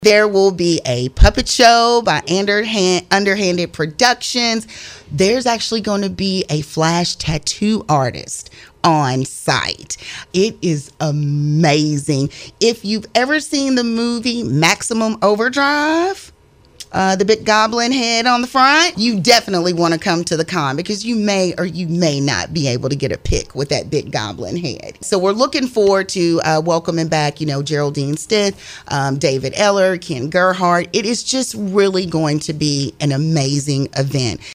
There will be a puppet show by Underhanded Productions. There's actually going to be a Flash tattoo artist on site. It is amazing. If you've ever seen the movie Maximum Overdrive, the big goblin head on the front, you definitely want to come to the con because you may or you may not be able to get a pic with that big goblin head. So we're looking forward to welcoming back, Geraldine Stith, David Eller, Ken Gerhardt. It is just really going to be an amazing event.